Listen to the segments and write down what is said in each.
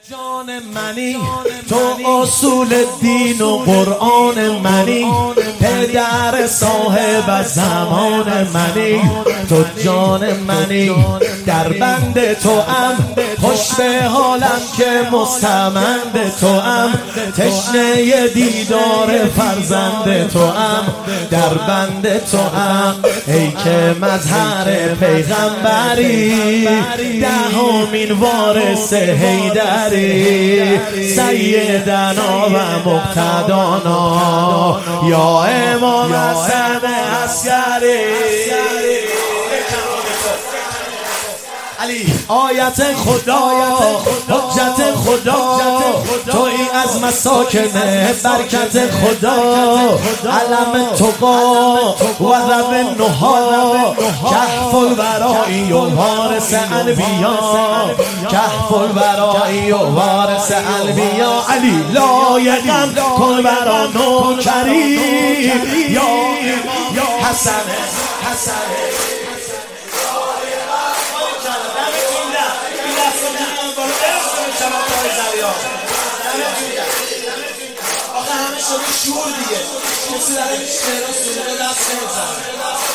جان منی تو اصول دین و قرآن منی، پدر صاحب زمان منی. تو جان منی در بند تو ام، خوش به حالم که مستمند تو ام. تشنه دیدار فرزند تو ام، در بند تو ام. ای که مظهر پیغمبری، دهمین وارث حیدری. سیدنا و مقتدانا یا امام حسن عسکری. علی آیت خدا، حجت خدا، توی از مساکن برکت خدا. علم تقا و رب نها، کهف الورائی و وارث انبیا. کهف الورائی و وارث انبیا. علی لایقم کن برا نوکری یا حسن آخه همه شده شور دیگه، کسی در این شعرها سوزه دست نمیزنه.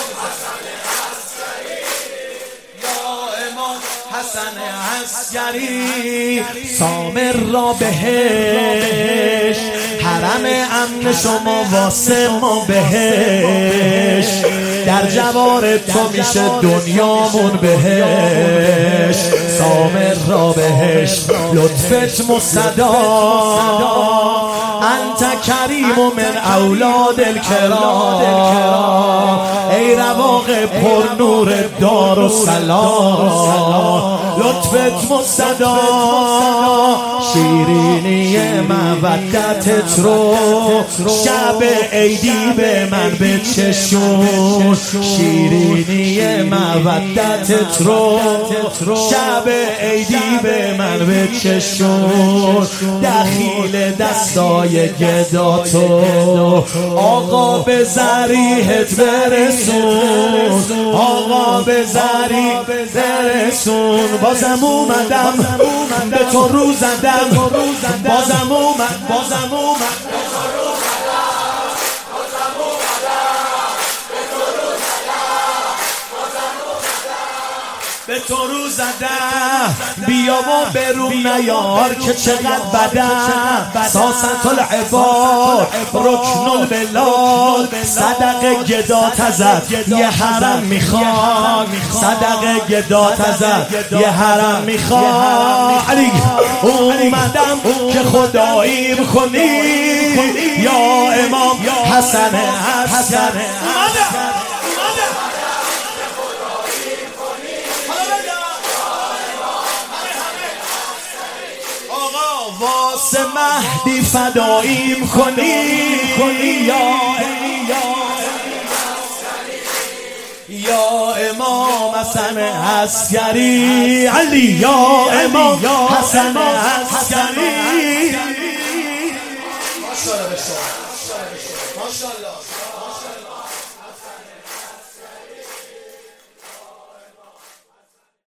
یا امام حسن عسکری، سامر را بهش، حرم امن شما واسه ما بهش. در جوار تو میشه دنیامون بهش. سامر را بهش، لطفت مصدا، انت کریم من اولاد الکرام. ای رواق پر نور دار و سلام، لطفت مصدا. شیرینی مودتت رو شب عیدی به من بچشون. شیرینی مودتت رو شب عیدی به من بچشون. دخیل دستای گداتو آقا به ذریحت برسون. آقا به ذریحت برسون. بازم اومدم به تو رو زدم، بازم اومد به تو رو زدم. بیا و برون نیار که چقدر بدم. ساست العباد رکن البلاد، صدق گدات ازت یه حرم میخواد. صدق گدات ازت یه حرم میخواد. علی اومدم که خداییم کنی یا امام حسن عسکری. واسه مهدی فداییم کنی یا امام حسن عسکری. علی یا امام حسن عسکری. ماشاءالله.